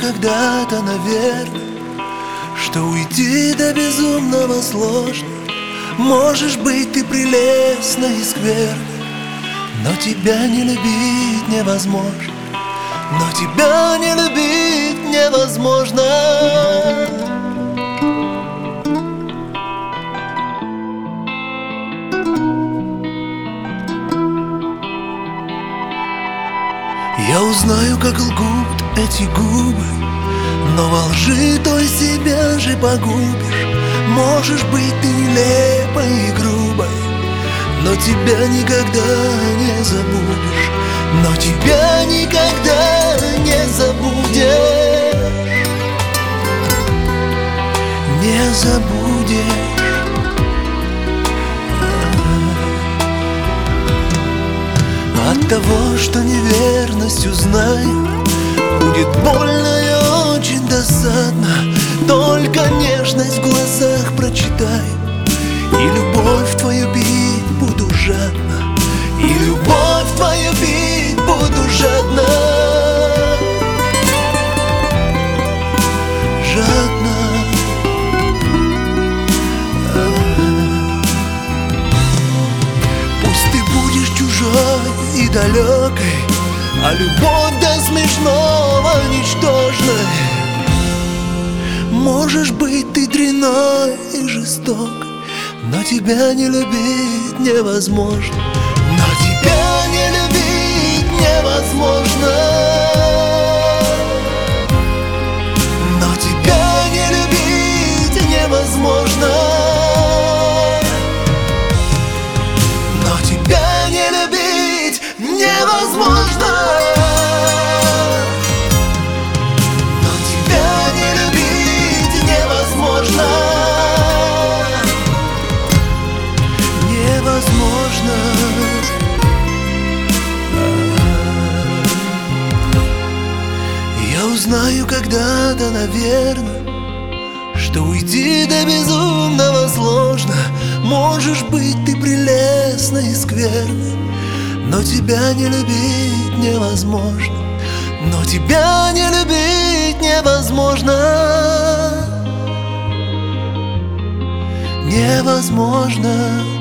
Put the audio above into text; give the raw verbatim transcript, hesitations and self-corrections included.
когда-то, наверное, что уйти до безумного сложно. Можешь быть ты прелестна и скверна, но тебя не любить невозможно. Но тебя не любить невозможно. Я узнаю, как лгут эти губы, но во лжи той себя же погубишь. Можешь быть ты нелепой и грубой, но тебя никогда не забудешь. Но тебя никогда не забудешь. Не забудешь. От того, что неверность узнаю, будет больно и очень досадно. Только нежность в глазах прочитаю, и любовь твою бить буду жадно. И любовь твою бить буду жадно. Жадно. Пусть ты будешь чужой и далекой, а любовь до смешного ничтожной. Можешь быть ты дрянной и жестокой, но тебя не любить невозможно. Но тебя не любить невозможно. Но тебя не любить невозможно. Но тебя не любить невозможно. Невозможно. Я узнаю когда-то, наверное, что уйти до безумного сложно. Можешь быть ты прелестна и скверна, но тебя не любить невозможно. Но тебя не любить невозможно. Невозможно.